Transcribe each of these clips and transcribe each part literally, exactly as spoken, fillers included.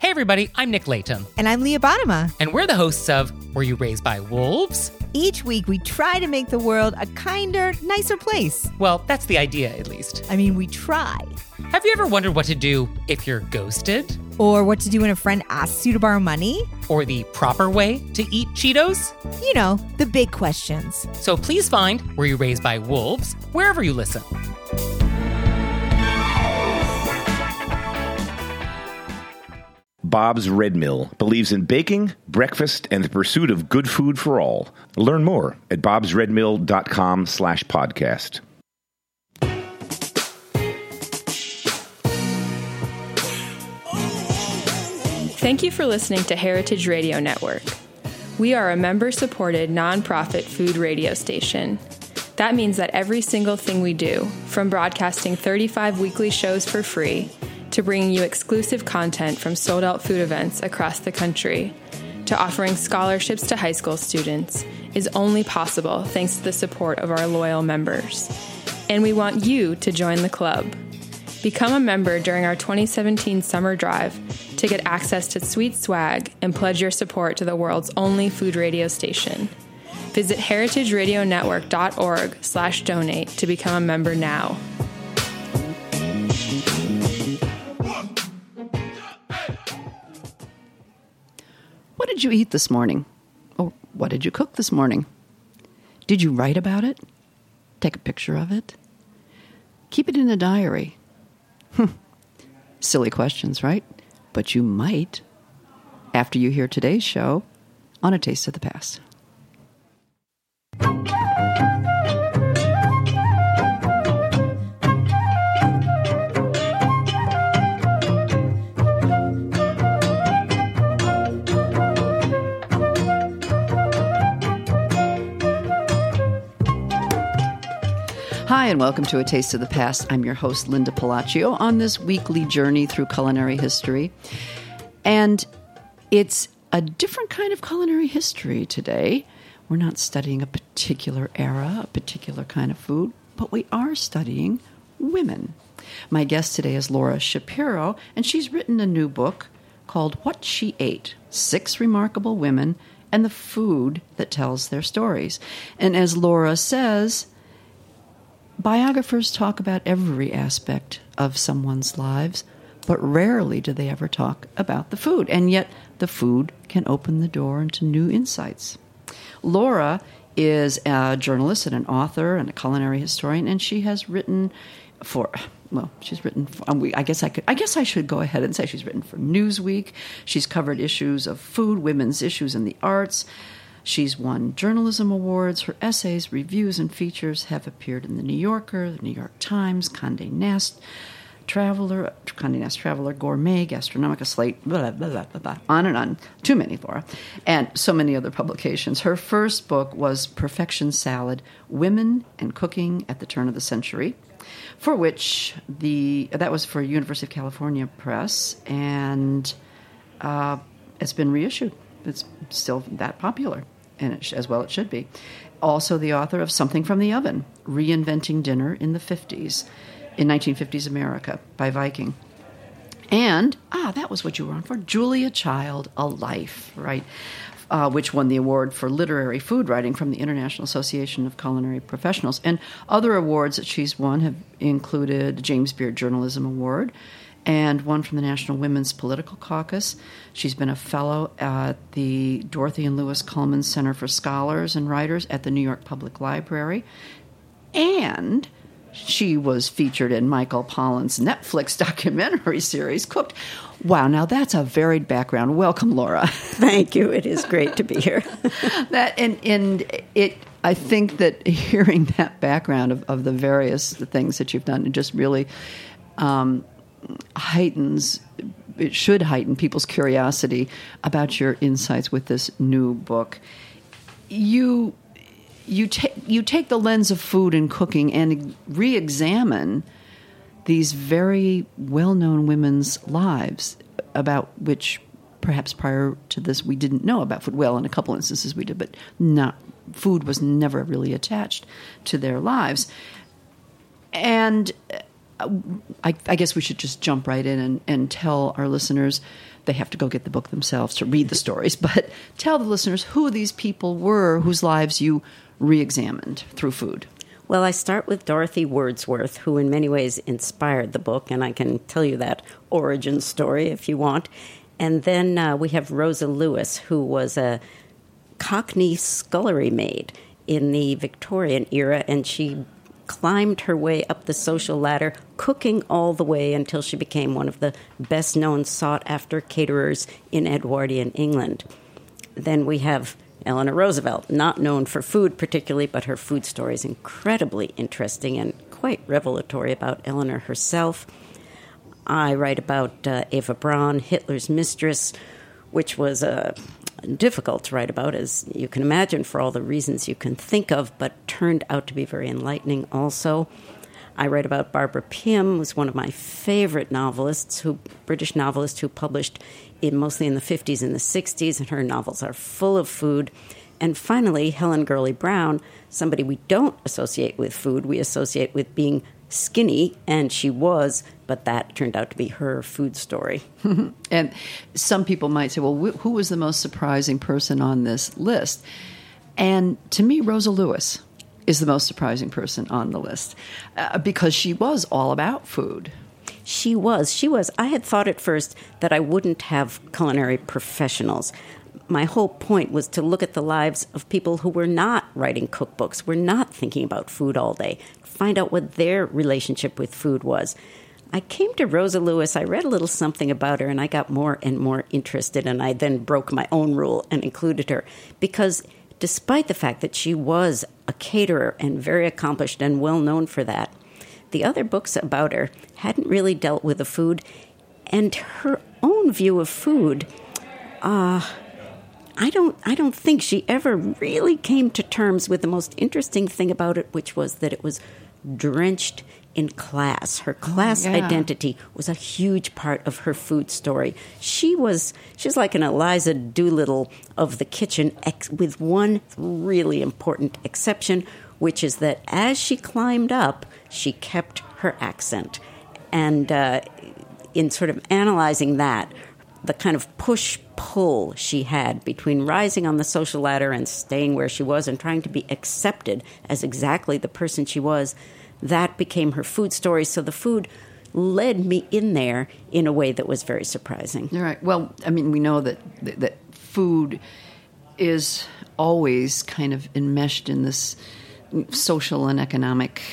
Hey everybody, I'm Nick Layton. And I'm Leah Bottima. And we're the hosts of Were You Raised by Wolves? Each week we try to make the world a kinder, nicer place. Well, that's the idea, at least. I mean, we try. Have you ever wondered what to do if you're ghosted? Or what to do when a friend asks you to borrow money? Or the proper way to eat Cheetos? You know, the big questions. So please find Were You Raised by Wolves wherever you listen. Bob's Red Mill believes in baking, breakfast, and the pursuit of good food for all. Learn more at bobsredmill.com slash podcast. Thank you for listening to Heritage Radio Network. We are a member-supported, nonprofit food radio station. That means that every single thing we do, from broadcasting thirty-five weekly shows for free to bringing you exclusive content from sold-out food events across the country, to offering scholarships to high school students, is only possible thanks to the support of our loyal members. And we want you to join the club. Become a member during our twenty seventeen summer drive to get access to sweet swag and pledge your support to the world's only food radio station. Visit heritageradionetwork.org slash donate to become a member now. What did you eat this morning? Or what did you cook this morning? Did you write about it? Take a picture of it? Keep it in a diary? Silly questions, right? But you might after you hear today's show on A Taste of the Past. Hi, and welcome to A Taste of the Past. I'm your host, Linda Palacio, on this weekly journey through culinary history. And it's a different kind of culinary history today. We're not studying a particular era, a particular kind of food, but we are studying women. My guest today is Laura Shapiro, and she's written a new book called What She Ate, Six Remarkable Women and the Food That Tells Their Stories. And as Laura says, biographers talk about every aspect of someone's lives, but rarely do they ever talk about the food. And yet the food can open the door into new insights. Laura is a journalist and an author and a culinary historian, and she has written for, well, she's written for, I guess I could, I guess I should go ahead and say she's written for Newsweek. She's covered issues of food, women's issues in the arts. She's won journalism awards. Her essays, reviews, and features have appeared in The New Yorker, The New York Times, Condé Nast Traveler, Condé Nast Traveler, Gourmet, Gastronomica, Slate, blah, blah, blah, blah, blah, on and on. Too many for her. And so many other publications. Her first book was Perfection Salad, Women and Cooking at the Turn of the Century, for which the that was for University of California Press, and uh, it's been reissued. It's still that popular, and it, as well it should be. Also the author of Something from the Oven, Reinventing Dinner in the fifties, in nineteen fifties America, by Viking. And, ah, that was what you were on for, Julia Child, A Life, right, uh, which won the award for literary food writing from the International Association of Culinary Professionals. And other awards that she's won have included the James Beard Journalism Award, and one from the National Women's Political Caucus. She's been a fellow at the Dorothy and Lewis Cullman Center for Scholars and Writers at the New York Public Library. And she was featured in Michael Pollan's Netflix documentary series, Cooked. Wow, now that's a varied background. Welcome, Laura. Thank you. It is great to be here. that and, and it. I think that hearing that background of, of the various things that you've done, it just really um, heightens, it should heighten people's curiosity about your insights with this new book. You you take you take the lens of food and cooking and re-examine these very well-known women's lives about which perhaps prior to this we didn't know about food. Well, in a couple instances we did, but not food was never really attached to their lives. And I, I guess we should just jump right in and, and tell our listeners, they have to go get the book themselves to read the stories, but tell the listeners who these people were whose lives you re-examined through food. Well, I start with Dorothy Wordsworth, who in many ways inspired the book, and I can tell you that origin story if you want. And then uh, we have Rosa Lewis, who was a Cockney scullery maid in the Victorian era, and she climbed her way up the social ladder, cooking all the way until she became one of the best-known sought-after caterers in Edwardian England. Then we have Eleanor Roosevelt, not known for food particularly, but her food story is incredibly interesting and quite revelatory about Eleanor herself. I write about uh, Eva Braun, Hitler's mistress, which was uh, difficult to write about, as you can imagine, for all the reasons you can think of, but turned out to be very enlightening also. I write about Barbara Pym, who's one of my favorite novelists, who British novelist who published in mostly in the fifties and the sixties, and her novels are full of food. And finally, Helen Gurley Brown, somebody we don't associate with food, we associate with being skinny, and she was, but that turned out to be her food story. And some people might say, well, wh- who was the most surprising person on this list? And to me, Rosa Lewis is the most surprising person on the list uh, because she was all about food. She was. She was. I had thought at first that I wouldn't have culinary professionals. My whole point was to look at the lives of people who were not writing cookbooks, were not thinking about food all day, find out what their relationship with food was. I came to Rosa Lewis, I read a little something about her, and I got more and more interested, and I then broke my own rule and included her, because despite the fact that she was a caterer and very accomplished and well known for that, the other books about her hadn't really dealt with the food, and her own view of food, uh, I don't, I don't think she ever really came to terms with the most interesting thing about it, which was that it was drenched in class. Her class oh, yeah. identity was a huge part of her food story. She was, she's like an Eliza Doolittle of the kitchen, ex- with one really important exception, which is that as she climbed up, she kept her accent. And uh, in sort of analyzing that, the kind of push-pull she had between rising on the social ladder and staying where she was and trying to be accepted as exactly the person she was, that became her food story. So the food led me in there in a way that was very surprising. All right. Well, I mean, we know that that food is always kind of enmeshed in this social and economic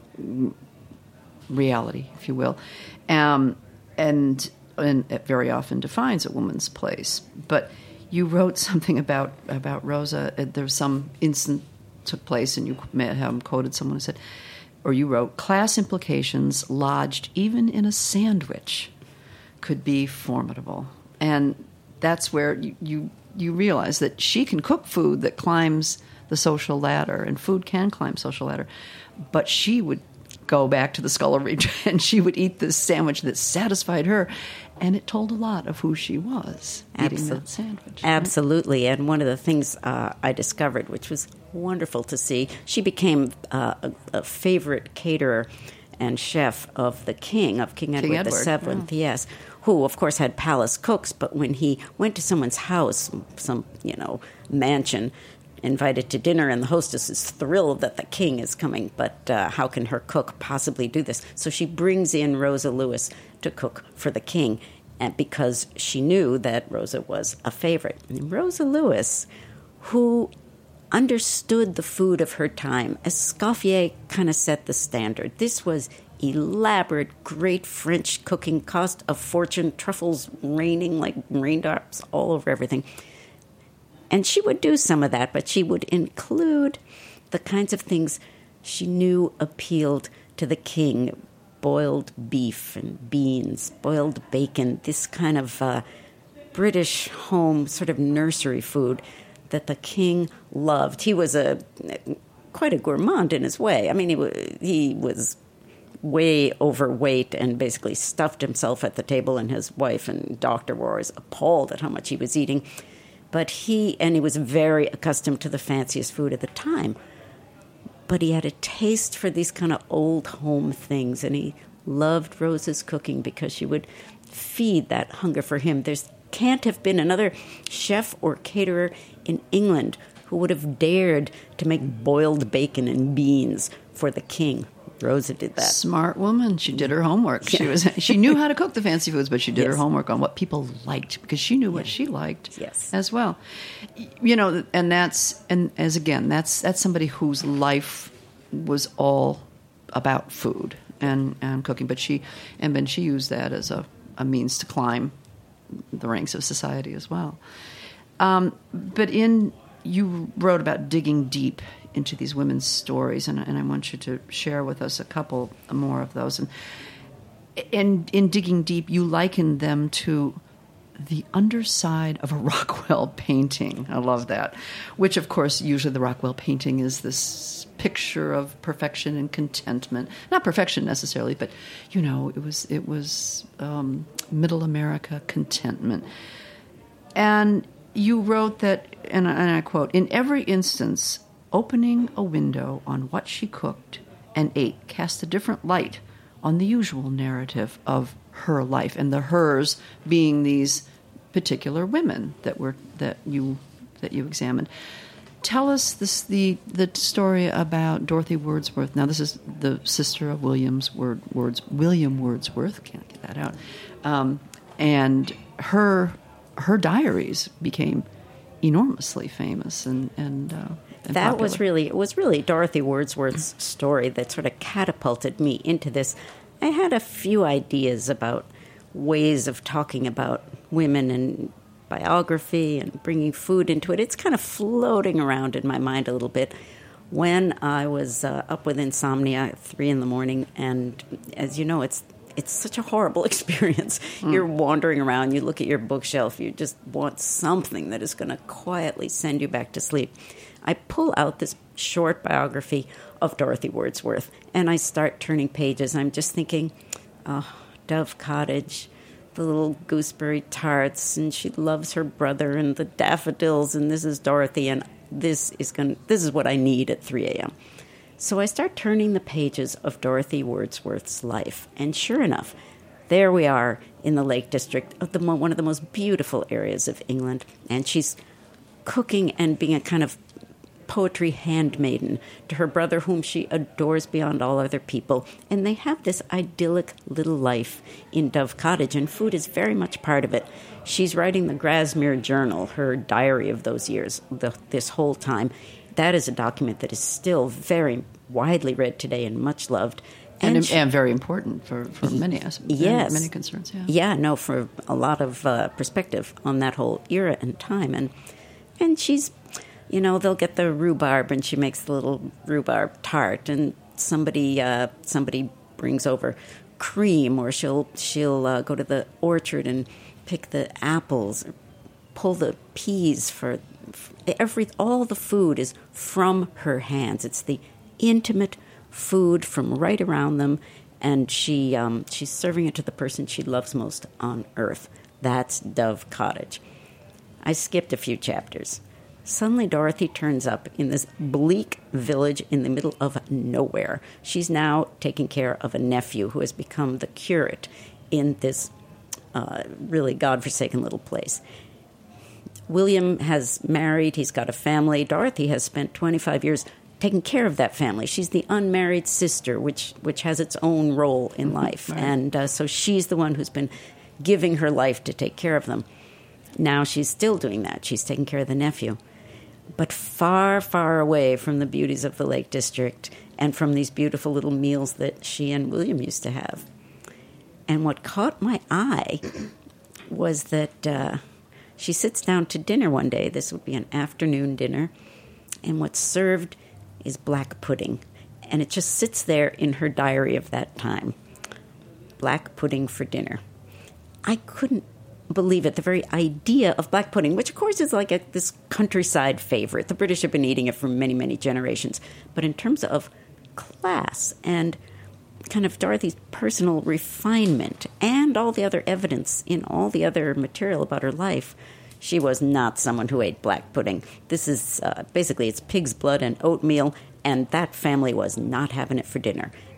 reality, if you will, um, and and it very often defines a woman's place. But you wrote something about about Rosa. There's some incident took place, and you may have quoted someone who said, or you wrote, class implications lodged even in a sandwich could be formidable. And that's where you, you, you realize that she can cook food that climbs the social ladder, and food can climb social ladder, but she would go back to the scullery and she would eat this sandwich that satisfied her, and it told a lot of who she was eating Absol- that sandwich. Right? Absolutely. And one of the things uh, I discovered, which was wonderful to see, she became uh, a, a favorite caterer and chef of the king, of King Edward, King Edward the Seventh, yeah. yes, who, of course, had palace cooks, but when he went to someone's house, some, you know, mansion, invited to dinner, and the hostess is thrilled that the king is coming, but uh, how can her cook possibly do this? So she brings in Rosa Lewis to cook for the king, and because she knew that Rosa was a favorite. And Rosa Lewis, who understood the food of her time, Escoffier kind of set the standard. This was elaborate, great French cooking, cost a fortune, truffles raining like raindrops all over everything. And she would do some of that, but she would include the kinds of things she knew appealed to the king. Boiled beef and beans, boiled bacon, this kind of uh, British home sort of nursery food that the king loved. He was a quite a gourmand in his way. I mean, he, w- he was way overweight and basically stuffed himself at the table, and his wife and doctor were always appalled at how much he was eating. But he, and he was very accustomed to the fanciest food at the time. But he had a taste for these kind of old home things, and he loved Rose's cooking because she would feed that hunger for him. There's can't have been another chef or caterer in England who would have dared to make boiled bacon and beans for the king. Rosa did that. Smart woman. She did her homework. Yeah. She was she knew how to cook the fancy foods, but she did yes. her homework on what people liked because she knew what yeah. she liked yes. as well. You know, and that's and as again, that's that's somebody whose life was all about food and, and cooking. But she and then she used that as a, a means to climb the ranks of society as well. Um, but in you wrote about digging deep into these women's stories, and, and I want you to share with us a couple more of those. And in, in digging deep, you liken them to the underside of a Rockwell painting. I love that. Which, of course, usually the Rockwell painting is this picture of perfection and contentment. Not perfection necessarily, but, you know, it was it was um, middle America contentment. And you wrote that, and I, and I quote, "In every instance, opening a window on what she cooked and ate cast a different light on the usual narrative of her life," and the hers being these particular women that were that you that you examined. Tell us this the the story about Dorothy Wordsworth. Now, this is the sister of William's Word, Words William Wordsworth. Can't get that out. Um, and her her diaries became enormously famous and and. Uh, That popular. was really, it was really Dorothy Wordsworth's story that sort of catapulted me into this. I had a few ideas about ways of talking about women and biography and bringing food into it. It's kind of floating around in my mind a little bit when I was uh, up with insomnia at three in the morning. And as you know, it's it's such a horrible experience. Mm. You're wandering around, you look at your bookshelf, you just want something that is going to quietly send you back to sleep. I pull out this short biography of Dorothy Wordsworth, and I start turning pages. I'm just thinking, oh, Dove Cottage, the little gooseberry tarts, and she loves her brother, and the daffodils, and this is Dorothy, and this is going. This is what I need at three a.m. So I start turning the pages of Dorothy Wordsworth's life, and sure enough, there we are in the Lake District of the one of the most beautiful areas of England, and she's cooking and being a kind of poetry handmaiden to her brother, whom she adores beyond all other people. And they have this idyllic little life in Dove Cottage, and food is very much part of it. She's writing the Grasmere Journal, her diary of those years, the, this whole time. That is a document that is still very widely read today and much loved. And, and, she, and very important for, for many aspects, yes. many concerns. Yeah, yeah, no, for a lot of uh, perspective on that whole era and time. And and she's, you know, they'll get the rhubarb, and she makes the little rhubarb tart, and somebody uh, somebody brings over cream, or she'll she'll uh, go to the orchard and pick the apples, or pull the peas for, for every all the food is from her hands. It's the intimate food from right around them, and she um, she's serving it to the person she loves most on earth. That's Dove Cottage. I skipped a few chapters. Suddenly, Dorothy turns up in this bleak village in the middle of nowhere. She's now taking care of a nephew who has become the curate in this uh, really godforsaken little place. William has married. He's got a family. Dorothy has spent twenty-five years taking care of that family. She's the unmarried sister, which which has its own role in life. Right. And uh, so she's the one who's been giving her life to take care of them. Now she's still doing that. She's taking care of the nephew. But far, far away from the beauties of the Lake District and from these beautiful little meals that she and William used to have. And what caught my eye was that uh, she sits down to dinner one day. This would be an afternoon dinner. And what's served is black pudding. And it just sits there in her diary of that time. Black pudding for dinner. I couldn't believe it. The very idea of black pudding, which of course is like a, this countryside favorite. The British have been eating it for many, many generations. But in terms of class and kind of Dorothy's personal refinement and all the other evidence in all the other material about her life, she was not someone who ate black pudding. This is uh, basically it's pig's blood and oatmeal, and that family was not having it for dinner.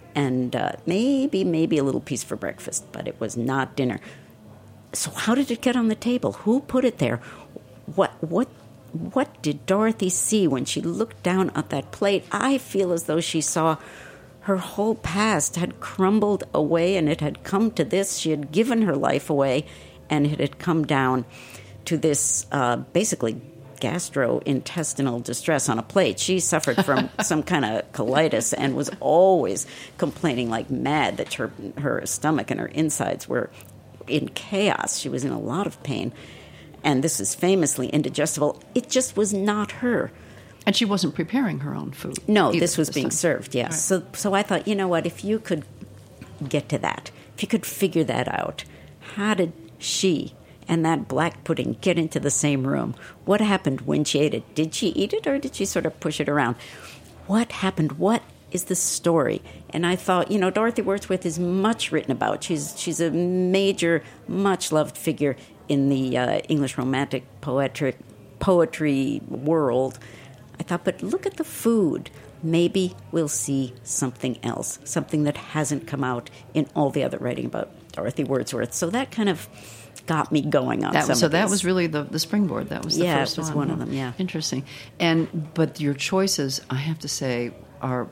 and uh, maybe, maybe a little piece for breakfast, but it was not dinner. So how did it get on the table? Who put it there? What, what, what did Dorothy see when she looked down at that plate? I feel as though she saw her whole past had crumbled away, and it had come to this. She had given her life away, and it had come down to this uh, basically gastrointestinal distress on a plate. She suffered from some kind of colitis and was always complaining like mad that her her stomach and her insides were in chaos. She was in a lot of pain, and this is famously indigestible. It just was not her. And she wasn't preparing her own food. No, this was being served, yes. Right. So so I thought, you know what, if you could get to that, if you could figure that out, how did she and that black pudding get into the same room? What happened when she ate it? Did she eat it, or did she sort of push it around? What happened? What is the story? And I thought, you know, Dorothy Wordsworth is much written about. She's she's a major, much-loved figure in the uh, English Romantic poetry, poetry world. I thought, but look at the food. Maybe we'll see something else, something that hasn't come out in all the other writing about Dorothy Wordsworth. So that kind of got me going on that, some so of that this. was really the, the springboard. That was the yeah, first it was one. one of them, yeah. Interesting. And but your choices, I have to say, are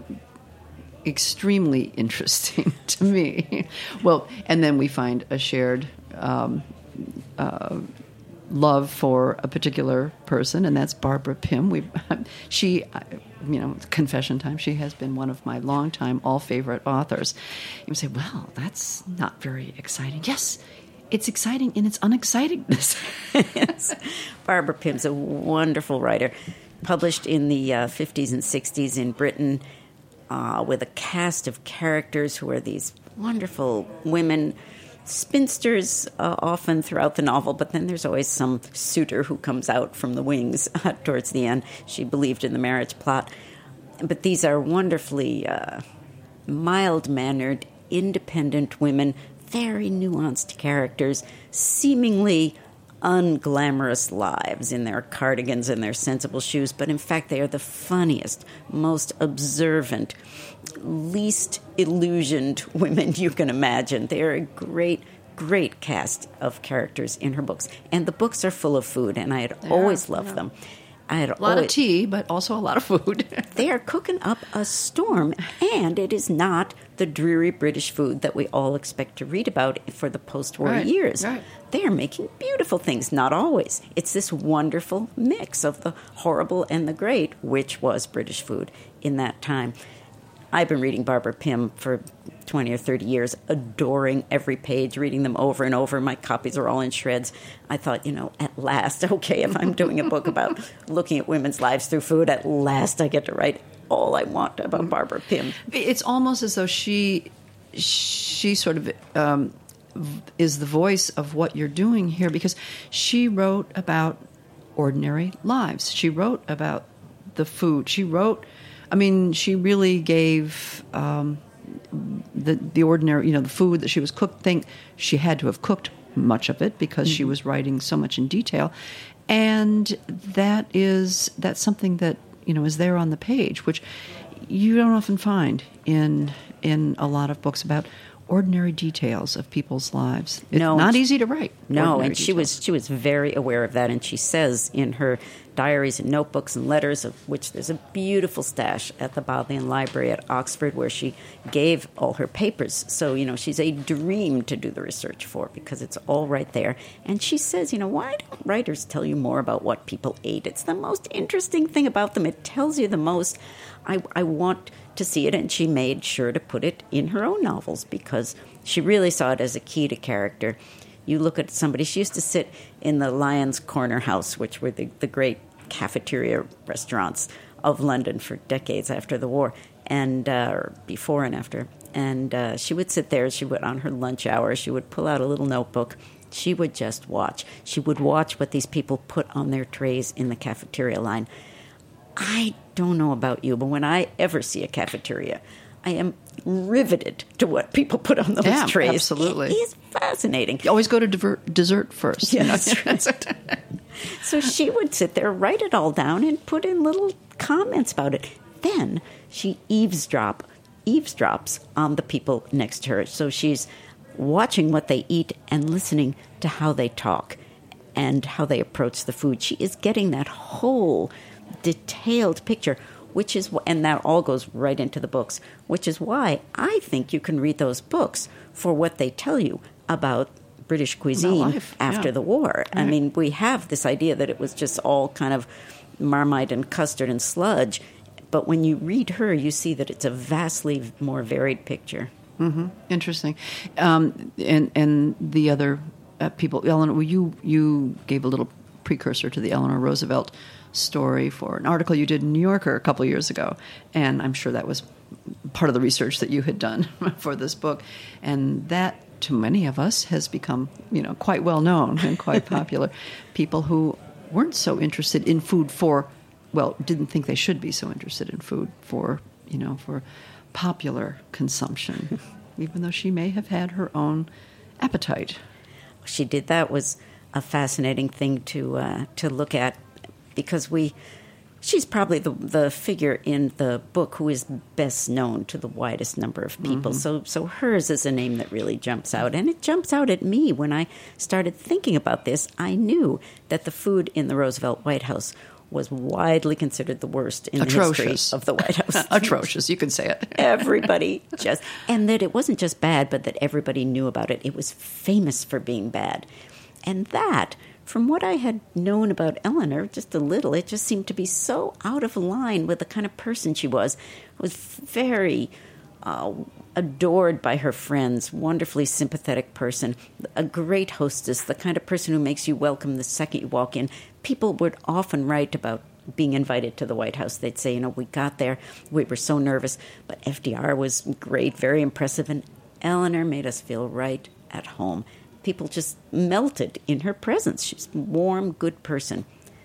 extremely interesting to me. Well, and then we find a shared um, uh, love for a particular person, and that's Barbara Pym. We, she, you know, confession time, she has been one of my longtime all-favorite authors. You say, well, that's not very exciting. Yes, it's exciting in its unexcitingness. Yes. Barbara Pym's a wonderful writer, published in the uh, fifties and sixties in Britain, uh, with a cast of characters who are these wonderful women, spinsters uh, often throughout the novel, but then there's always some suitor who comes out from the wings uh, towards the end. She believed in the marriage plot. But these are wonderfully uh, mild-mannered, independent women, very nuanced characters, seemingly unglamorous lives in their cardigans and their sensible shoes, but in fact they are the funniest, most observant, least illusioned women you can imagine. They are a great, great cast of characters in her books. And the books are full of food, and I had they always are, loved yeah. them. I had a lot always, of tea, but also a lot of food. They are cooking up a storm, and it is not the dreary British food that we all expect to read about for the post-war right, years. Right. They are making beautiful things, not always. It's this wonderful mix of the horrible and the great, which was British food in that time. I've been reading Barbara Pym for twenty or thirty years, adoring every page, reading them over and over. My copies are all in shreds. I thought, you know, at last, okay, if I'm doing a book about looking at women's lives through food, at last I get to write all I want about Barbara Pym. It's almost as though she, she sort of um, is the voice of what you're doing here, because she wrote about ordinary lives. She wrote about the food. She wrote... I mean, she really gave um, the the ordinary, you know, the food that she was cooked. Think she had to have cooked much of it because mm-hmm. she was writing so much in detail, and that is that's something that you know is there on the page, which you don't often find in in a lot of books about ordinary details of people's lives. It's no, not easy to write. No, and she details. was she was very aware of that, and she says in her diaries and notebooks and letters, of which there's a beautiful stash at the Bodleian Library at Oxford, where she gave all her papers. So, you know, she's a dream to do the research for, because it's all right there. And she says, you know, why don't writers tell you more about what people ate? It's the most interesting thing about them. It tells you the most. I, I want to see it, and she made sure to put it in her own novels because she really saw it as a key to character. You look at somebody, she used to sit in the Lion's Corner House, which were the, the great cafeteria restaurants of London for decades after the war, and uh, or before and after. And uh, she would sit there, she would, on her lunch hour, she would pull out a little notebook. She would just watch. She would watch what these people put on their trays in the cafeteria line. I don't know about you, but when I ever see a cafeteria, I am riveted to what people put on those yeah, trays. Absolutely. It is fascinating. You always go to divert, dessert first. Yeah, that's right. So she would sit there, write it all down, and put in little comments about it. Then she eavesdrop eavesdrops on the people next to her. So she's watching what they eat and listening to how they talk and how they approach the food. She is getting that whole detailed picture, which is, and that all goes right into the books, which is why I think you can read those books for what they tell you about British cuisine after yeah. the war. Right. I mean, we have this idea that it was just all kind of Marmite and custard and sludge, but when you read her, you see that it's a vastly more varied picture. Mm-hmm. Interesting. Um, and and the other uh, people, Eleanor, well, you you gave a little precursor to the Eleanor Roosevelt story for an article you did in New Yorker a couple of years ago, and I'm sure that was part of the research that you had done for this book, and that, to many of us, has become, you know, quite well known and quite popular. People who weren't so interested in food for, well, didn't think they should be so interested in food for, you know, for popular consumption, even though she may have had her own appetite. She did. That was a fascinating thing to uh, to look at, because we, she's probably the the figure in the book who is best known to the widest number of people. Mm-hmm. So so hers is a name that really jumps out, and it jumps out at me when I started thinking about this. I knew that the food in the Roosevelt White House was widely considered the worst in Atrocious. the history of the White House. Atrocious, you can say it. Everybody just, and that it wasn't just bad, but that everybody knew about it. It was famous for being bad. And that, from what I had known about Eleanor, just a little, it just seemed to be so out of line with the kind of person she was. Was very uh, adored by her friends, wonderfully sympathetic person, a great hostess, the kind of person who makes you welcome the second you walk in. People would often write about being invited to the White House. They'd say, you know, we got there, we were so nervous, but F D R was great, very impressive, and Eleanor made us feel right at home. People just melted in her presence. She's a warm, good person.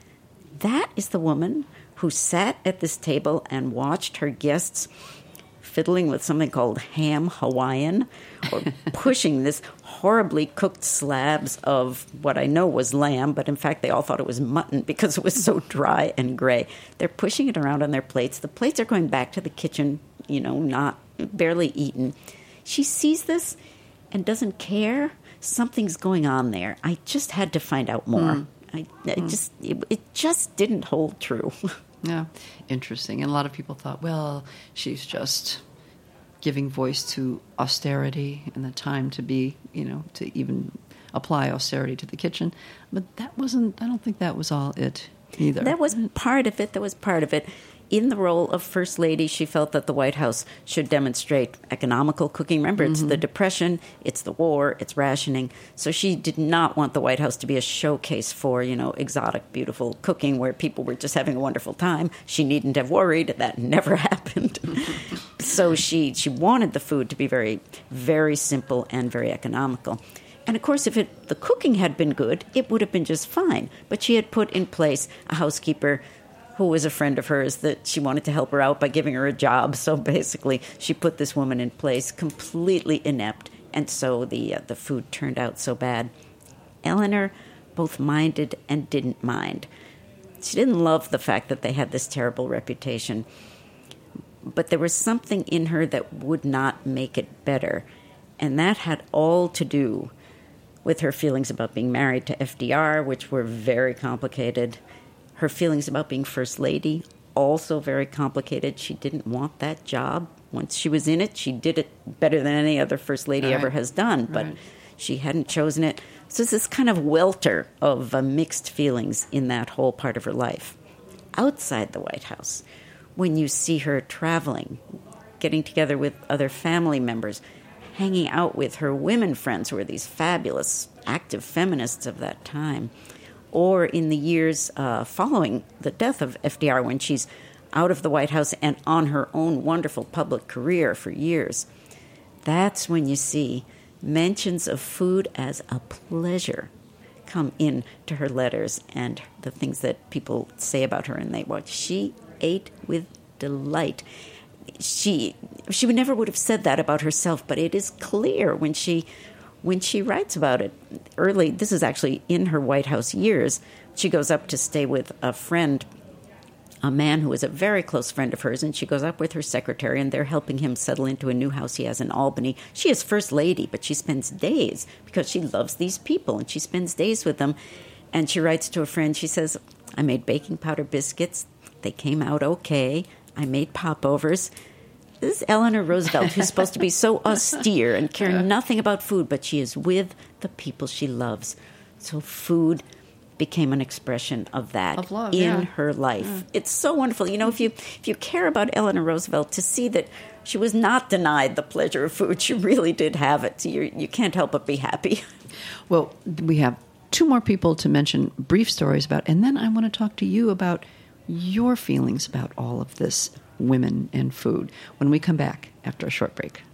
That is the woman who sat at this table and watched her guests fiddling with something called ham Hawaiian, or pushing this horribly cooked slabs of what I know was lamb, but in fact they all thought it was mutton because it was so dry and gray. They're pushing it around on their plates. The plates are going back to the kitchen, you know, not barely eaten. She sees this and doesn't care. Something's going on there. I just had to find out more. Mm. I, I mm. just it, it just didn't hold true. Yeah, interesting. And a lot of people thought, well, she's just giving voice to austerity and the time to be, you know, to even apply austerity to the kitchen. But that wasn't, I don't think that was all it either. That was part of it. That was part of it. In the role of First Lady, she felt that the White House should demonstrate economical cooking. Remember, it's mm-hmm. the Depression, it's the war, it's rationing. So she did not want the White House to be a showcase for, you know, exotic, beautiful cooking where people were just having a wonderful time. She needn't have worried. That never happened. So she, she wanted the food to be very, very simple and very economical. And, of course, if it, the cooking had been good, it would have been just fine. But she had put in place a housekeeper who was a friend of hers that she wanted to help her out by giving her a job. So basically, she put this woman in place, completely inept, and so the uh, the food turned out so bad. Eleanor both minded and didn't mind. She didn't love the fact that they had this terrible reputation, but there was something in her that would not make it better, and that had all to do with her feelings about being married to F D R, which were very complicated. Her feelings about being First Lady, also very complicated. She didn't want that job. Once she was in it, she did it better than any other First Lady right. ever has done, but right. she hadn't chosen it. So it's this kind of welter of uh, mixed feelings in that whole part of her life. Outside the White House, when you see her traveling, getting together with other family members, hanging out with her women friends who were these fabulous, active feminists of that time, or in the years uh, following the death of F D R when she's out of the White House and on her own wonderful public career for years. That's when you see mentions of food as a pleasure come in to her letters and the things that people say about her and they watch. She ate with delight. She she would never would have said that about herself, but it is clear when she when she writes about it early. This is actually in her White House years. She goes up to stay with a friend a man who is a very close friend of hers, and she goes up with her secretary, and they're helping him settle into a new house he has in Albany. She is first lady, but she spends days because she loves these people, and she spends days with them. And she writes to a friend, she says, I made baking powder biscuits. They came out okay. I made popovers. This is Eleanor Roosevelt, who's supposed to be so austere and care nothing about food, but she is with the people she loves. So food became an expression of that of love, in yeah. her life. Yeah. It's so wonderful. You know, if you if you care about Eleanor Roosevelt, to see that she was not denied the pleasure of food, she really did have it. You you can't help but be happy. Well, we have two more people to mention brief stories about, and then I want to talk to you about your feelings about all of this women and food when we come back after a short break.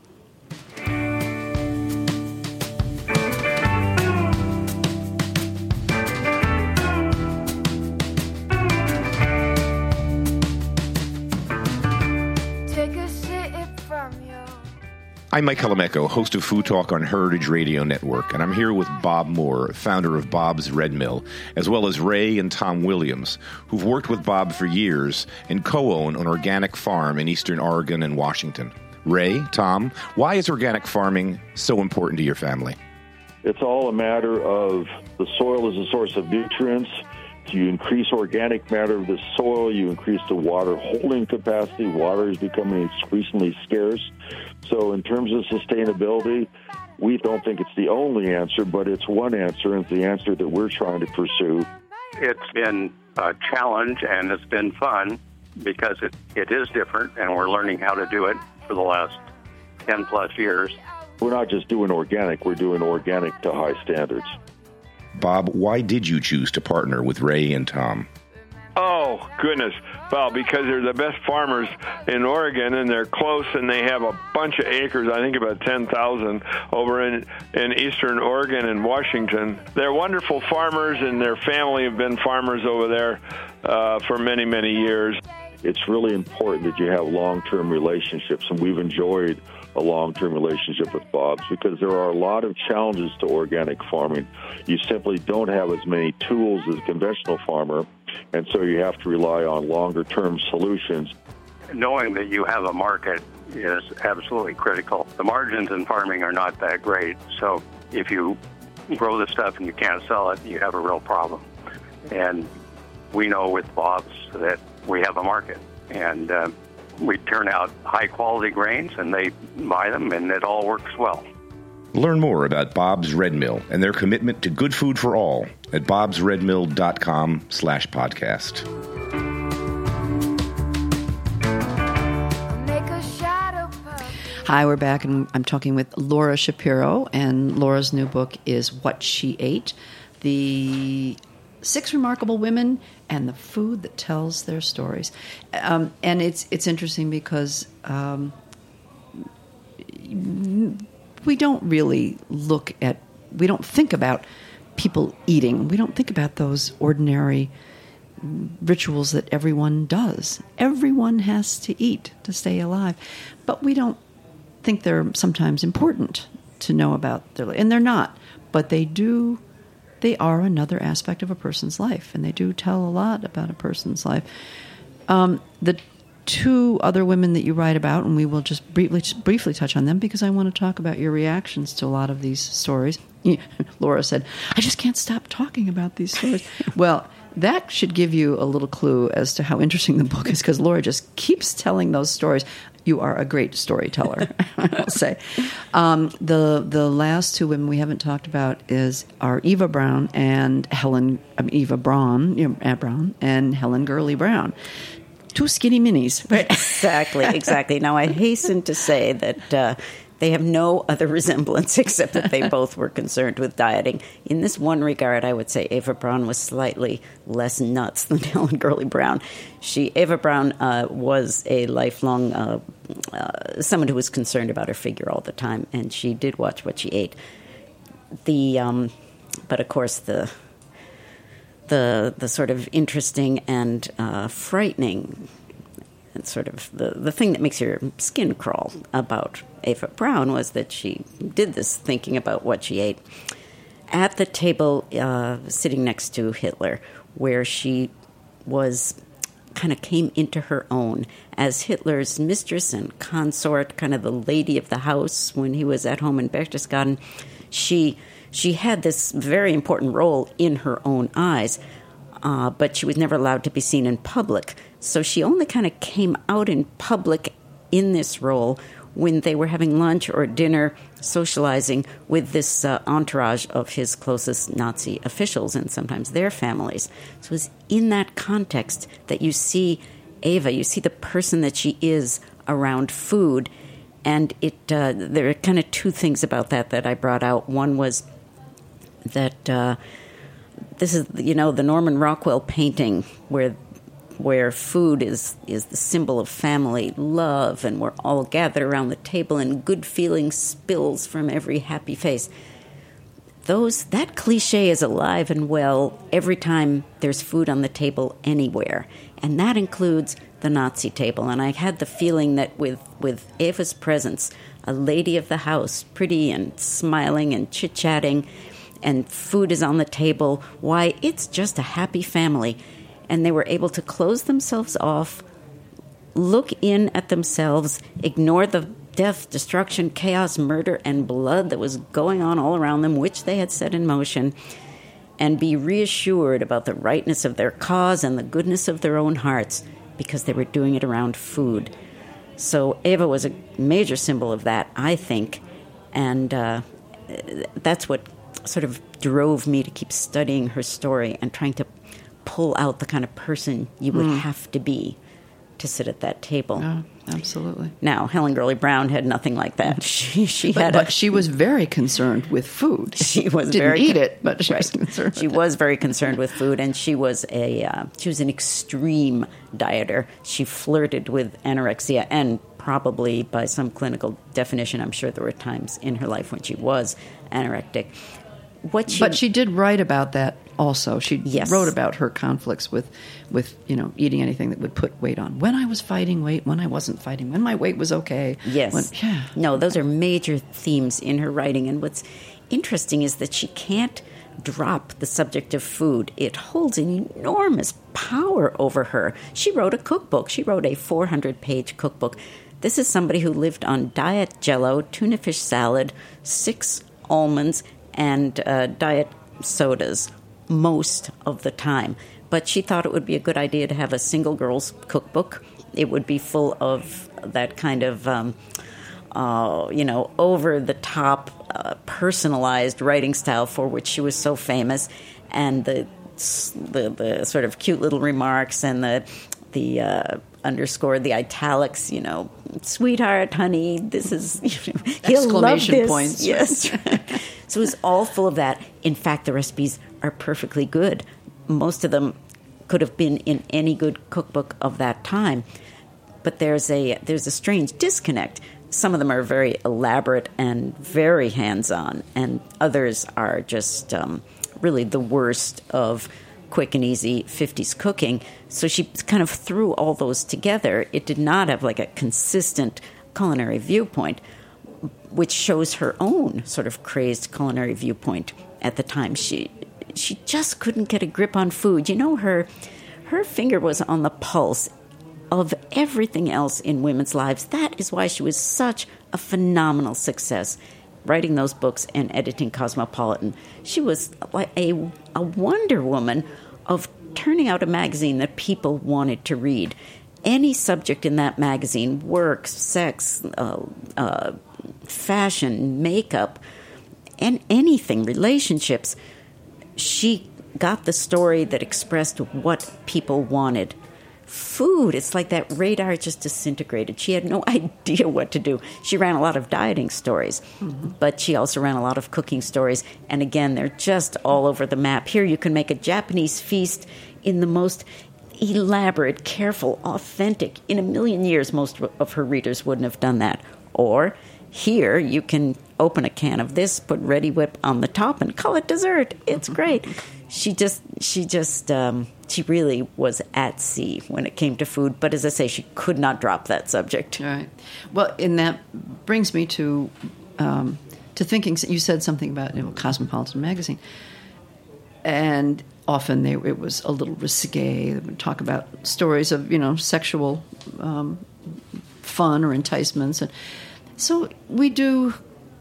I'm Mike Calamecco, host of Food Talk on Heritage Radio Network, and I'm here with Bob Moore, founder of Bob's Red Mill, as well as Ray and Tom Williams, who've worked with Bob for years and co-own an organic farm in eastern Oregon and Washington. Ray, Tom, why is organic farming so important to your family? It's all a matter of the soil is a source of nutrients. You increase organic matter of the soil, you increase the water holding capacity. Water is becoming increasingly scarce. So in terms of sustainability, we don't think it's the only answer, but it's one answer, and it's the answer that we're trying to pursue. It's been a challenge, and it's been fun because it, it is different, and we're learning how to do it for the last ten plus years. We're not just doing organic, we're doing organic to high standards. Bob, why did you choose to partner with Ray and Tom? Oh, goodness. Well, because they're the best farmers in Oregon, and they're close, and they have a bunch of acres, I think about ten thousand, over in, in eastern Oregon and Washington. They're wonderful farmers, and their family have been farmers over there uh, for many, many years. It's really important that you have long-term relationships, and we've enjoyed a long-term relationship with Bob's because there are a lot of challenges to organic farming. You simply don't have as many tools as a conventional farmer, and so you have to rely on longer-term solutions. Knowing that you have a market is absolutely critical. The margins in farming are not that great, so if you grow the stuff and you can't sell it, you have a real problem. And we know with Bob's that we have a market, and uh, we turn out high-quality grains, and they buy them, and it all works well. Learn more about Bob's Red Mill and their commitment to good food for all at bobsredmill.com slash podcast. Hi, we're back, and I'm talking with Laura Shapiro, and Laura's new book is What She Ate, the Six Remarkable Women and the Food That Tells Their Stories. Um, and it's it's interesting because um, we don't really look at, we don't think about people eating. We don't think about those ordinary rituals that everyone does. Everyone has to eat to stay alive. But we don't think they're sometimes important to know about their life. And they're not. But they do, they are another aspect of a person's life. And they do tell a lot about a person's life. Um, the two other women that you write about, and we will just briefly, just briefly touch on them because I want to talk about your reactions to a lot of these stories. Laura said, I just can't stop talking about these stories. Well, that should give you a little clue as to how interesting the book is, because Laura just keeps telling those stories. You are a great storyteller, I'll say. Um, the the last two women we haven't talked about is are Eva Brown and Helen, I mean, Eva Braun, you know, Brown and Helen Gurley Brown. Two skinny minis. Right. Exactly, exactly. Now, I hasten to say that uh, they have no other resemblance except that they both were concerned with dieting. In this one regard, I would say Eva Braun was slightly less nuts than Helen Gurley Brown. She, Eva Braun uh, was a lifelong, uh, uh, someone who was concerned about her figure all the time, and she did watch what she ate. The, um, but of course, the the the sort of interesting and uh, frightening, and sort of the, the thing that makes your skin crawl about Eva Braun was that she did this thinking about what she ate at the table uh, sitting next to Hitler, where she was kind of came into her own as Hitler's mistress and consort, kind of the lady of the house when he was at home in Berchtesgaden. She she had this very important role in her own eyes, uh, but she was never allowed to be seen in public. So she only kind of came out in public in this role when they were having lunch or dinner, socializing with this uh, entourage of his closest Nazi officials and sometimes their families. So it was in that context that you see Eva, you see the person that she is around food. And it uh, there are kind of two things about that that I brought out. One was that uh, this is, you know, the Norman Rockwell painting where where food is, is the symbol of family love, and we're all gathered around the table and good feeling spills from every happy face. Those that cliche is alive and well every time there's food on the table anywhere, and that includes the Nazi table. And I had the feeling that with, with Eva's presence, a lady of the house, pretty and smiling and chit-chatting, and food is on the table, why, it's just a happy family. And they were able to close themselves off, look in at themselves, ignore the death, destruction, chaos, murder, and blood that was going on all around them, which they had set in motion, and be reassured about the rightness of their cause and the goodness of their own hearts, because they were doing it around food. So Eva was a major symbol of that, I think, and uh, that's what sort of drove me to keep studying her story and trying to pull out the kind of person you would mm. have to be to sit at that table. Yeah, absolutely. Now, Helen Gurley Brown had nothing like that. She she but, had, but a, she was very concerned with food. She was didn't very eat it, but she right. was concerned. She with was it. very concerned with food, and she was a uh, she was an extreme dieter. She flirted with anorexia, and probably by some clinical definition, I'm sure there were times in her life when she was anorectic. What she, but she did write about that also. She yes. wrote about her conflicts with, with, you know, eating anything that would put weight on. When I was fighting weight, when I wasn't fighting, when my weight was okay. Yes. When, yeah. No, those are major themes in her writing. And what's interesting is that she can't drop the subject of food. It holds an enormous power over her. She wrote a cookbook. She wrote a four hundred page cookbook. This is somebody who lived on diet Jell-O, tuna fish salad, six almonds, and uh, diet sodas most of the time. But she thought it would be a good idea to have a single girl's cookbook. It would be full of that kind of, um, uh, you know, over-the-top, uh, personalized writing style for which she was so famous, and the the, the sort of cute little remarks and the the uh, underscore, the italics, you know, sweetheart, honey, this is, you know, he'll love this. Points. Yes. So it was all full of that. In fact, the recipes are perfectly good. Most of them could have been in any good cookbook of that time. But there's a there's a strange disconnect. Some of them are very elaborate and very hands-on, and others are just um, really the worst of quick and easy fifties cooking. So she kind of threw all those together. It did not have like a consistent culinary viewpoint, which shows her own sort of crazed culinary viewpoint at the time. She she just couldn't get a grip on food. You know, her her finger was on the pulse of everything else in women's lives. That is why she was such a phenomenal success, writing those books and editing Cosmopolitan. She was like a, a wonder woman of turning out a magazine that people wanted to read. Any subject in that magazine, work, sex, uh, uh, fashion, makeup, and anything, relationships, she got the story that expressed what people wanted. Food, it's like that radar just disintegrated. She had no idea what to do. She ran a lot of dieting stories, mm-hmm. but she also ran a lot of cooking stories. And again, they're just all over the map. Here you can make a Japanese feast in the most elaborate, careful, authentic. In a million years, most of her readers wouldn't have done that. Or here you can open a can of this, put Ready Whip on the top, and call it dessert. It's great. She just, she just, um, she really was at sea when it came to food. But as I say, she could not drop that subject. Right. Well, and that brings me to um, to thinking. You said something about, you know, Cosmopolitan magazine, and often they, it was a little risque. They would talk about stories of, you know, sexual um, fun or enticements. And so we do,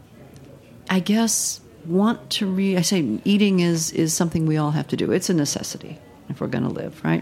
I guess, want to read. I say eating is, is something we all have to do. It's a necessity if we're going to live, right?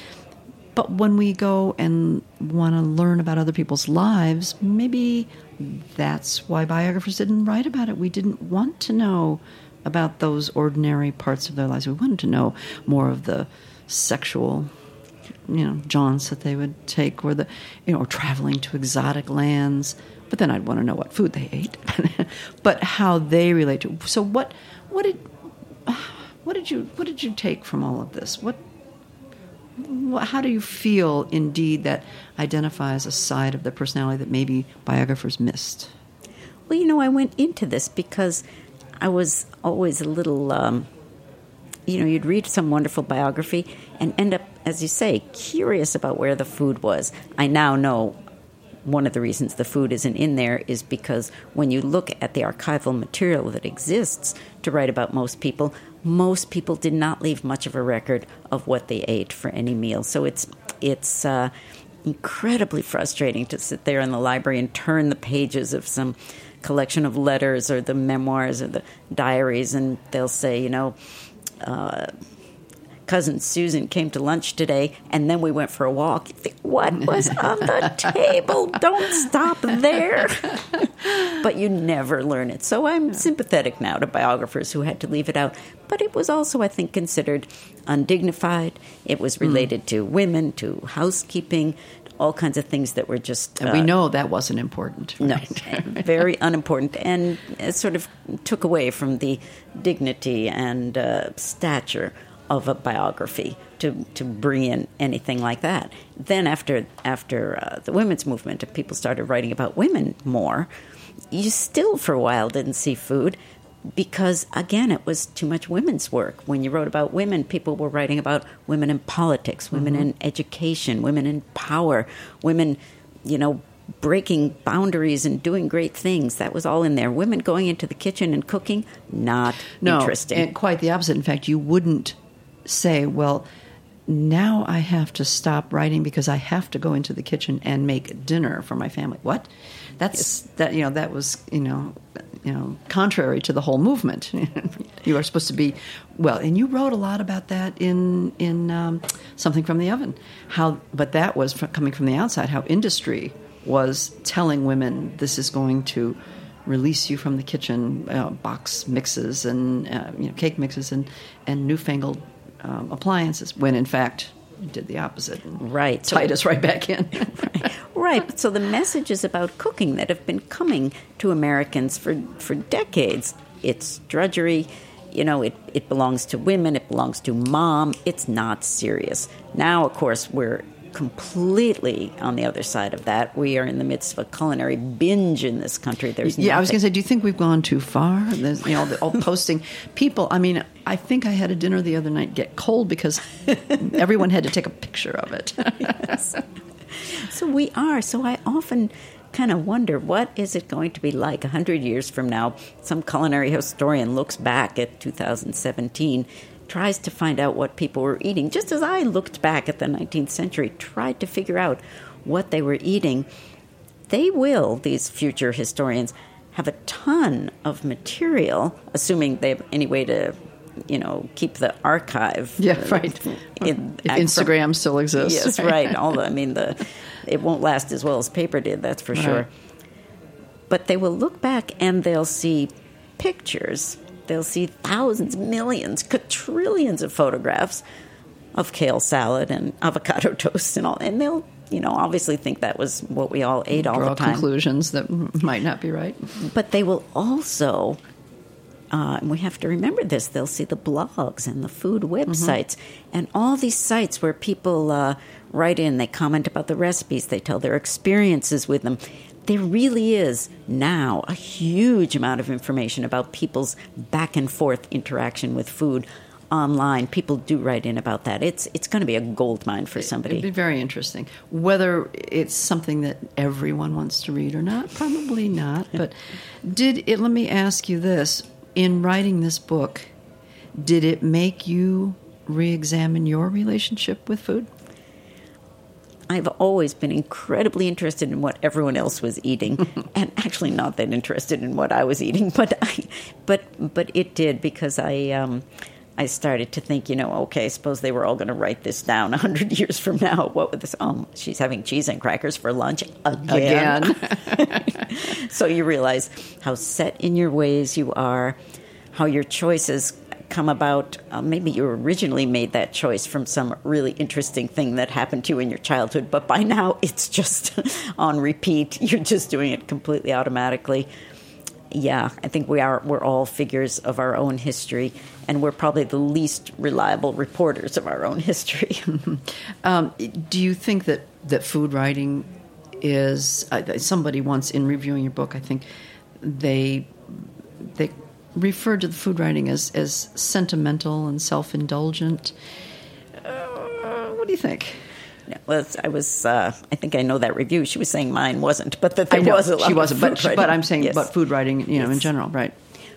But when we go and want to learn about other people's lives, maybe that's why biographers didn't write about it. We didn't want to know about those ordinary parts of their lives. We wanted to know more of the sexual, you know, jaunts that they would take, or the, you know, or traveling to exotic lands. But then I'd want to know what food they ate, but how they relate to. So what, what did, what did you, what did you take from all of this? What, what, how do you feel, indeed, that identifies a side of the personality that maybe biographers missed? Well, you know, I went into this because I was always a little, um, you know, you'd read some wonderful biography and end up, as you say, curious about where the food was. I now know one of the reasons the food isn't in there is because when you look at the archival material that exists to write about most people, most people did not leave much of a record of what they ate for any meal. So it's it's uh, incredibly frustrating to sit there in the library and turn the pages of some collection of letters or the memoirs or the diaries, and they'll say, you know, uh, cousin Susan came to lunch today, and then we went for a walk. You think, what was on the table? Don't stop there. But you never learn it. So I'm sympathetic now to biographers who had to leave it out. But it was also, I think, considered undignified. It was related mm. to women, to housekeeping, all kinds of things that were just... And uh, we know that wasn't important. Right? No, very unimportant, and it sort of took away from the dignity and uh, stature of a biography to, to bring in anything like that. Then after after uh, the women's movement, and people started writing about women more, you still for a while didn't see food because, again, it was too much women's work. When you wrote about women, people were writing about women in politics, women mm-hmm. in education, women in power, women, you know, breaking boundaries and doing great things. That was all in there. Women going into the kitchen and cooking, not no, interesting. And quite the opposite. In fact, you wouldn't say, well, now I have to stop writing because I have to go into the kitchen and make dinner for my family. What? That's yes. that. You know, that was you know, you know, contrary to the whole movement. You are supposed to be well, and you wrote a lot about that in in um, Something from the Oven. How, but that was from, coming from the outside. How industry was telling women this is going to release you from the kitchen, uh, box mixes and uh, you know, cake mixes and and newfangled Um, appliances, when in fact it did the opposite and right. tied so, us right back in. right. right. So the messages about cooking that have been coming to Americans for, for decades, it's drudgery, you know, it, it belongs to women, it belongs to mom, it's not serious. Now, of course, we're completely on the other side of that. We are in the midst of a culinary binge in this country. There's yeah, nothing. I was going to say, do you think we've gone too far? There's, you know, the, all posting people. I mean, I think I had a dinner the other night get cold because everyone had to take a picture of it. Yes. So we are. So I often kind of wonder, what is it going to be like a hundred years from now? Some culinary historian looks back at two thousand seventeen, tries to find out what people were eating, just as I looked back at the nineteenth century, tried to figure out what they were eating. They will, these future historians, have a ton of material, assuming they have any way to, you know, keep the archive. Yeah, right. In, if Instagram from, still exists. Yes, right. All the, I mean, the it won't last as well as paper did, that's for right. sure. But they will look back and they'll see pictures. They'll see thousands, millions, quadrillions of photographs of kale salad and avocado toast and all. And they'll, you know, obviously think that was what we all ate all Draw the time. Conclusions that might not be right. But they will also, uh, and we have to remember this, they'll see the blogs and the food websites mm-hmm. and all these sites where people uh, write in, they comment about the recipes, they tell their experiences with them. There really is now a huge amount of information about people's back and forth interaction with food online. People do write in about that. It's it's going to be a gold mine for somebody. It'd be very interesting. Whether it's something that everyone wants to read or not, probably not. But did it? Let me ask you this: in writing this book, did it make you re-examine your relationship with food? I've always been incredibly interested in what everyone else was eating, and actually not that interested in what I was eating. But I, but but it did, because I um, I started to think, you know, okay, suppose they were all going to write this down a hundred years from now. What would this? Oh, she's having cheese and crackers for lunch again. again. So you realize how set in your ways you are, how your choices come about. Uh, maybe you originally made that choice from some really interesting thing that happened to you in your childhood, but by now it's just on repeat. You're just doing it completely automatically. Yeah, I think we are. We're all figures of our own history, and we're probably the least reliable reporters of our own history. um, do you think that, that food writing is? Uh, somebody once in reviewing your book, I think they they. referred to the food writing as, as sentimental and self-indulgent. Uh, what do you think? Yeah, well, I was. Uh, I think I know that review. She was saying mine wasn't, but that there I know, was a lot she wasn't, of but, food writing. but I'm saying yes. about food writing, you know, yes. in general, right?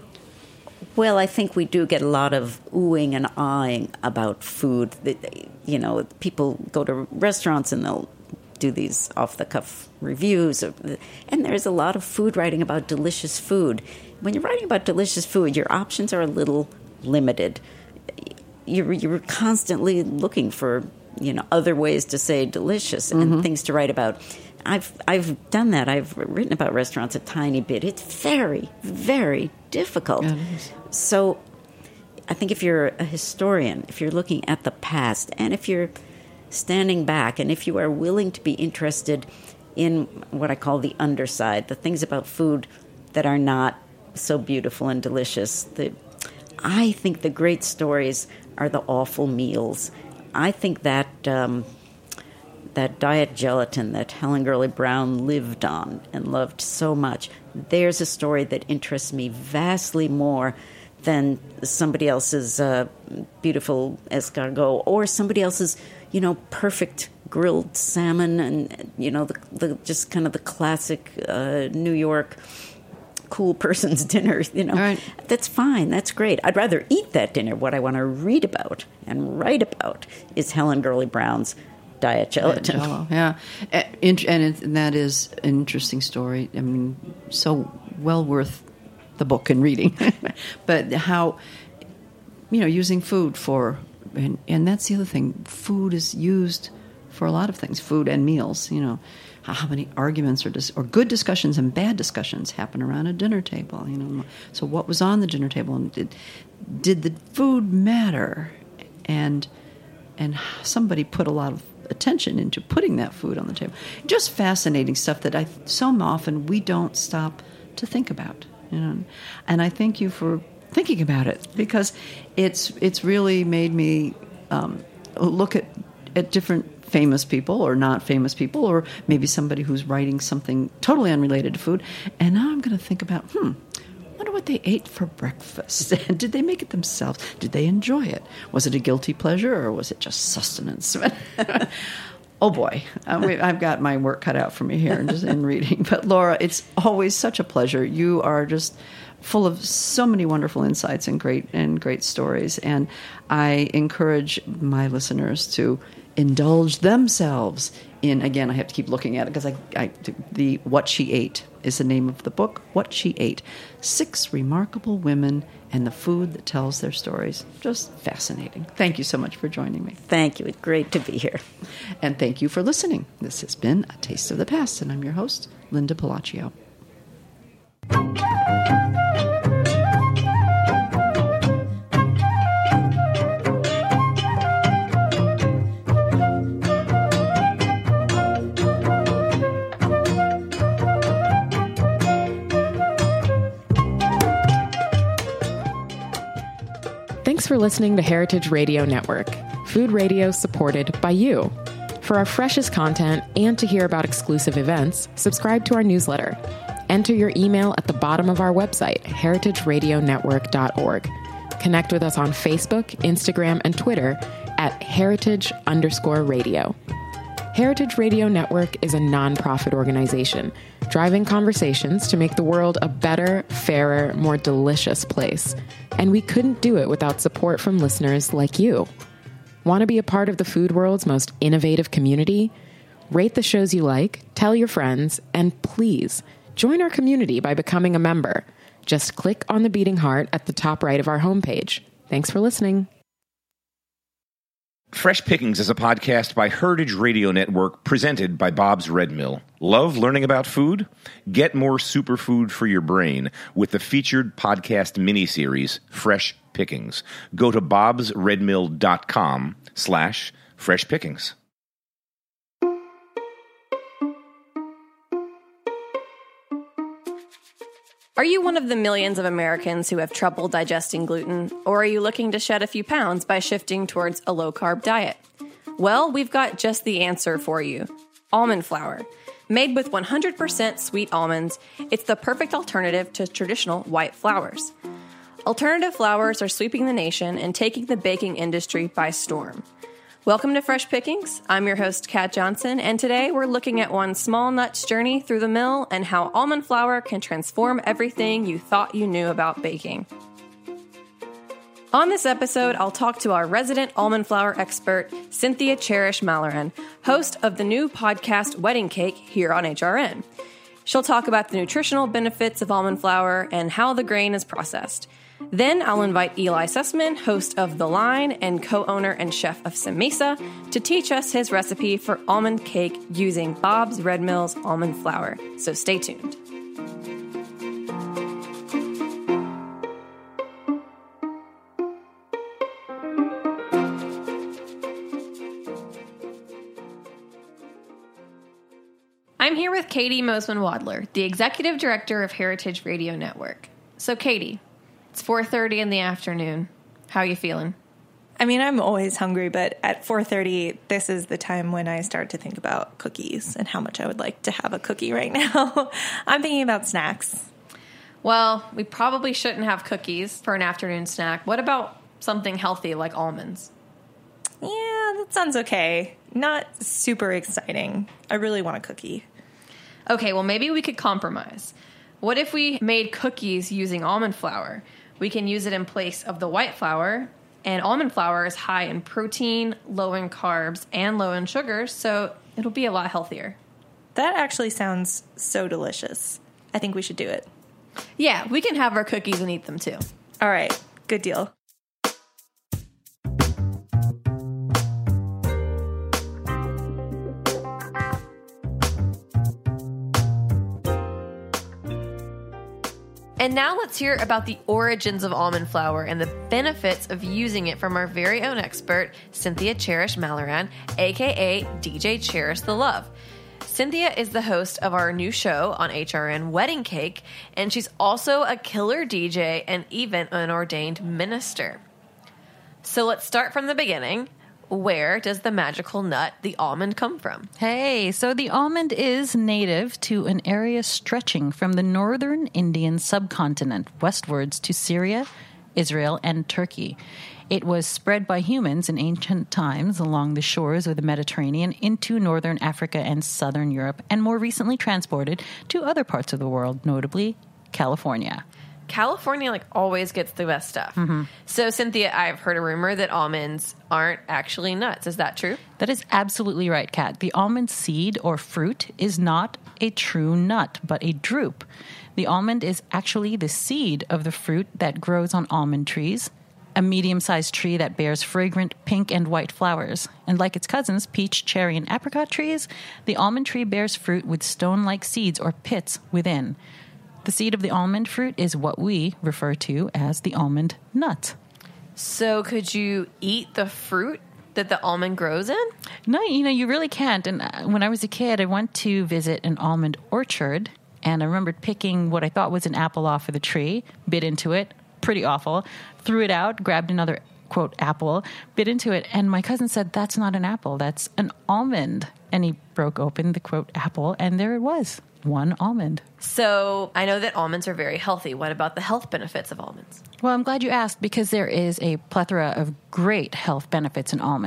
Well, I think we do get a lot of oohing and aahing about food. You know, people go to restaurants and they'll do these off-the-cuff reviews, and there's a lot of food writing about delicious food. When you're writing about delicious food, your options are a little limited. You're, you're constantly looking for, you know, other ways to say delicious and mm-hmm. things to write about. I've I've done that. I've written about restaurants a tiny bit. It's very, very difficult. Yeah, it is. So I think if you're a historian, if you're looking at the past, and if you're standing back, and if you are willing to be interested in what I call the underside, the things about food that are not so beautiful and delicious, the, I think the great stories are the awful meals. I think that um, that diet gelatin that Helen Gurley Brown lived on and loved so much, there's a story that interests me vastly more than somebody else's uh, beautiful escargot or somebody else's, you know, perfect grilled salmon and, you know, the, the just kind of the classic uh, New York cool person's dinner, you know. Right. That's fine. That's great. I'd rather eat that dinner. What I want to read about and write about is Helen Gurley Brown's diet gelatin. Jello, yeah. And, and that is an interesting story. I mean, so well worth the book and reading. But how, you know, using food for, and, and that's the other thing, food is used for a lot of things, food and meals, you know. How many arguments or dis- or good discussions and bad discussions happen around a dinner table? You know, so what was on the dinner table, and did did the food matter? And and somebody put a lot of attention into putting that food on the table. Just fascinating stuff that I so often we don't stop to think about. You know, and I thank you for thinking about it, because it's it's really made me um, look at at different famous people or not famous people, or maybe somebody who's writing something totally unrelated to food. And now I'm going to think about, hmm, I wonder what they ate for breakfast. Did they make it themselves? Did they enjoy it? Was it a guilty pleasure, or was it just sustenance? Oh, boy. Uh, I've got my work cut out for me here in, just in reading. But, Laura, it's always such a pleasure. You are just full of so many wonderful insights and great and great stories. And I encourage my listeners to indulge themselves in, again, I have to keep looking at it because I, I, the What She Ate is the name of the book, What She Ate. Six Remarkable Women and the Food That Tells Their Stories. Just fascinating. Thank you so much for joining me. Thank you. It's great to be here. And thank you for listening. This has been A Taste of the Past, and I'm your host, Linda Palacio. Thanks for listening to Heritage Radio Network, food radio supported by you. For our freshest content and to hear about exclusive events, subscribe to our newsletter. Enter your email at the bottom of our website, heritage radio network dot org. Connect with us on Facebook, Instagram, and Twitter at heritage underscore radio. Heritage Radio Network is a nonprofit organization driving conversations to make the world a better, fairer, more delicious place. And we couldn't do it without support from listeners like you. Want to be a part of the food world's most innovative community? Rate the shows you like, tell your friends, and please join our community by becoming a member. Just click on the beating heart at the top right of our homepage. Thanks for listening. Fresh Pickings is a podcast by Heritage Radio Network presented by Bob's Red Mill. Love learning about food? Get more superfood for your brain with the featured podcast miniseries, Fresh Pickings. Go to bobsredmill.com slash fresh pickings. Are you one of the millions of Americans who have trouble digesting gluten, or are you looking to shed a few pounds by shifting towards a low-carb diet? Well, we've got just the answer for you. Almond flour. Made with one hundred percent sweet almonds, it's the perfect alternative to traditional white flours. Alternative flours are sweeping the nation and taking the baking industry by storm. Welcome to Fresh Pickings. I'm your host, Kat Johnson, and today we're looking at one small nut's journey through the mill and how almond flour can transform everything you thought you knew about baking. On this episode, I'll talk to our resident almond flour expert, Cynthia Cherish-Malloran, host of the new podcast Wedding Cake here on H R N. She'll talk about the nutritional benefits of almond flour and how the grain is processed. Then I'll invite Eli Sussman, host of The Line and co-owner and chef of Semesa, to teach us his recipe for almond cake using Bob's Red Mill's almond flour. So stay tuned. I'm here with Katie Mosman-Wadler, the executive director of Heritage Radio Network. So Katie, it's four thirty in the afternoon. How are you feeling? I mean, I'm always hungry, but at four thirty, this is the time when I start to think about cookies and how much I would like to have a cookie right now. I'm thinking about snacks. Well, we probably shouldn't have cookies for an afternoon snack. What about something healthy like almonds? Yeah, that sounds okay. Not super exciting. I really want a cookie. Okay, well, maybe we could compromise. What if we made cookies using almond flour? We can use it in place of the white flour, and almond flour is high in protein, low in carbs, and low in sugars, so it'll be a lot healthier. That actually sounds so delicious. I think we should do it. Yeah, we can have our cookies and eat them too. All right, good deal. And now let's hear about the origins of almond flour and the benefits of using it from our very own expert, Cynthia Cherish-Malloran, a k a. D J Cherish the Love. Cynthia is the host of our new show on H R N, Wedding Cake, and she's also a killer D J and even an ordained minister. So let's start from the beginning. Where does the magical nut, the almond, come from? Hey, so the almond is native to an area stretching from the northern Indian subcontinent westwards to Syria, Israel, and Turkey. It was spread by humans in ancient times along the shores of the Mediterranean into northern Africa and southern Europe, and more recently transported to other parts of the world, notably California. California, like, always gets the best stuff. Mm-hmm. So, Cynthia, I've heard a rumor that almonds aren't actually nuts. Is that true? That is absolutely right, Kat. The almond seed or fruit is not a true nut, but a drupe. The almond is actually the seed of the fruit that grows on almond trees, a medium-sized tree that bears fragrant pink and white flowers. And like its cousins, peach, cherry, and apricot trees, the almond tree bears fruit with stone-like seeds or pits within. The seed of the almond fruit is what we refer to as the almond nut. So could you eat the fruit that the almond grows in? No, you know, you really can't. And when I was a kid, I went to visit an almond orchard, and I remembered picking what I thought was an apple off of the tree, bit into it, pretty awful, threw it out, grabbed another, quote, apple, bit into it, and my cousin said, that's not an apple, that's an almond. And he broke open the, quote, apple, and there it was. One almond. So I know that almonds are very healthy. What about the health benefits of almonds? Well, I'm glad you asked because there is a plethora of great health benefits in almonds.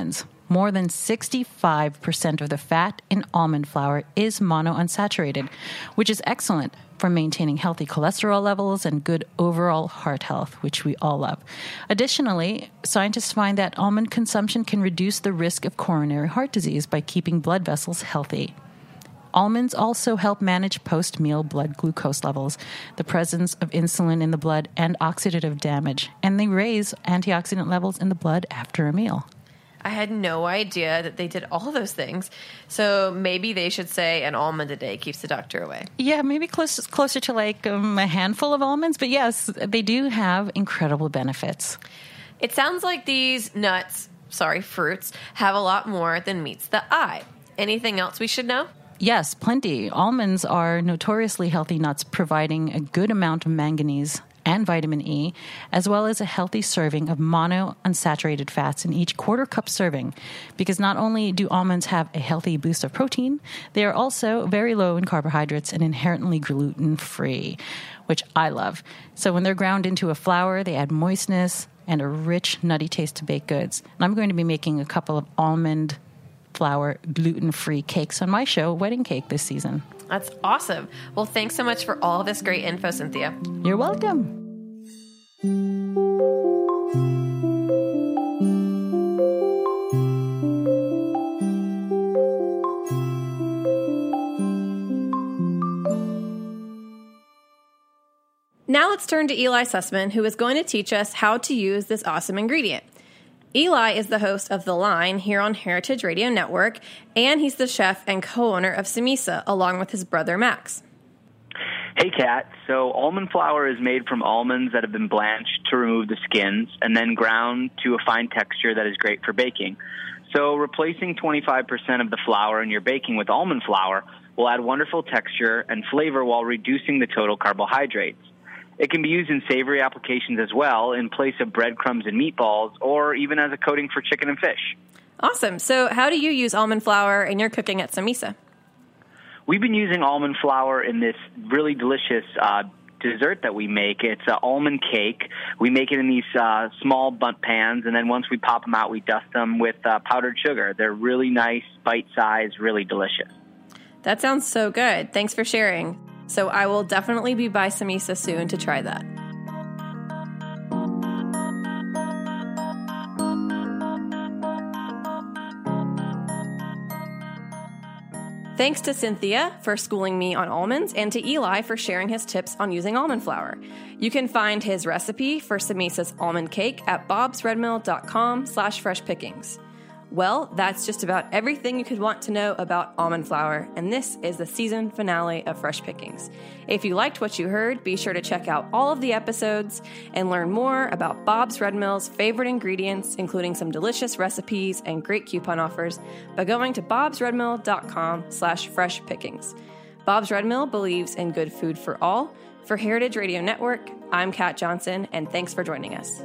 More than sixty-five percent of the fat in almond flour is monounsaturated, which is excellent for maintaining healthy cholesterol levels and good overall heart health, which we all love. Additionally, scientists find that almond consumption can reduce the risk of coronary heart disease by keeping blood vessels healthy. Almonds also help manage post-meal blood glucose levels, the presence of insulin in the blood, and oxidative damage, and they raise antioxidant levels in the blood after a meal. I had no idea that they did all those things. So maybe they should say an almond a day keeps the doctor away. Yeah, maybe close, closer to like um, a handful of almonds. But yes, they do have incredible benefits. It sounds like these nuts, sorry, fruits, have a lot more than meets the eye. Anything else we should know? Yes, plenty. Almonds are notoriously healthy nuts, providing a good amount of manganese and vitamin E, as well as a healthy serving of monounsaturated fats in each quarter cup serving. Because not only do almonds have a healthy boost of protein, they are also very low in carbohydrates and inherently gluten-free, which I love. So when they're ground into a flour, they add moistness and a rich, nutty taste to baked goods. And I'm going to be making a couple of almond flour gluten-free cakes on my show, Wedding Cake, this season. That's awesome. Well, thanks so much for all of this great info, Cynthia. You're welcome. Now let's turn to Eli Sussman, who is going to teach us how to use this awesome ingredient. Eli is the host of The Line here on Heritage Radio Network, and he's the chef and co-owner of Samisa, along with his brother Max. Hey, Kat. So almond flour is made from almonds that have been blanched to remove the skins and then ground to a fine texture that is great for baking. So replacing twenty-five percent of the flour in your baking with almond flour will add wonderful texture and flavor while reducing the total carbohydrates. It can be used in savory applications as well, in place of breadcrumbs and meatballs, or even as a coating for chicken and fish. Awesome. So how do you use almond flour in your cooking at Samisa? We've been using almond flour in this really delicious uh, dessert that we make. It's an almond cake. We make it in these uh, small bundt pans, and then once we pop them out, we dust them with uh, powdered sugar. They're really nice, bite-sized, really delicious. That sounds so good. Thanks for sharing. So I will definitely be by Samisa soon to try that. Thanks to Cynthia for schooling me on almonds and to Eli for sharing his tips on using almond flour. You can find his recipe for Samisa's almond cake at bobsredmill.com slash freshpickings. Well, that's just about everything you could want to know about almond flour, and this is the season finale of Fresh Pickings. If you liked what you heard, be sure to check out all of the episodes and learn more about Bob's Red Mill's favorite ingredients, including some delicious recipes and great coupon offers, by going to bobsredmill.com slash freshpickings. Bob's Red Mill believes in good food for all. For Heritage Radio Network, I'm Kat Johnson, and thanks for joining us.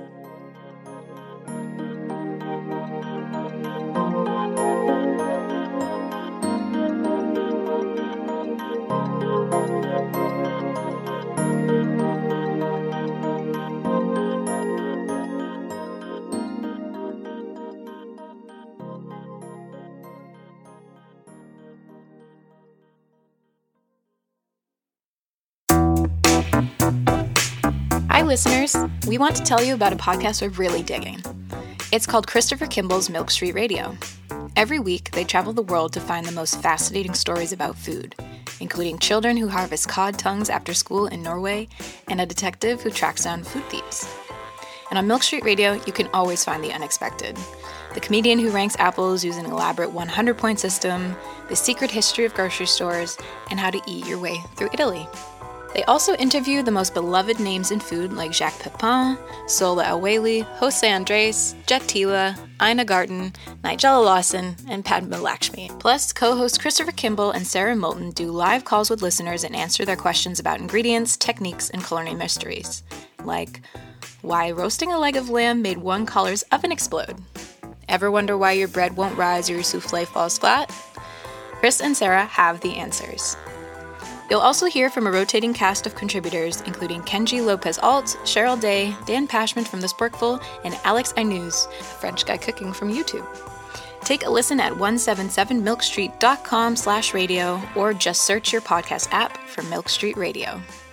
Hi, listeners. We want to tell you about a podcast we're really digging. It's called Christopher Kimball's Milk Street Radio. Every week, they travel the world to find the most fascinating stories about food, including children who harvest cod tongues after school in Norway and a detective who tracks down food thieves. And on Milk Street Radio, you can always find the unexpected. The comedian who ranks apples using an elaborate one hundred point system, the secret history of grocery stores, and how to eat your way through Italy. They also interview the most beloved names in food like Jacques Pepin, Sola El-Waylly, Jose Andres, Jet Tila, Ina Garten, Nigella Lawson, and Padma Lakshmi. Plus, co-hosts Christopher Kimball and Sarah Moulton do live calls with listeners and answer their questions about ingredients, techniques, and culinary mysteries. Like, why roasting a leg of lamb made one color's oven explode? Ever wonder why your bread won't rise or your souffle falls flat? Chris and Sarah have the answers. You'll also hear from a rotating cast of contributors, including Kenji Lopez-Alt, Cheryl Day, Dan Pashman from The Sporkful, and Alex Ainuz, a French guy cooking from YouTube. Take a listen at one seventy-seven milk street dot com slash radio or just search your podcast app for Milk Street Radio.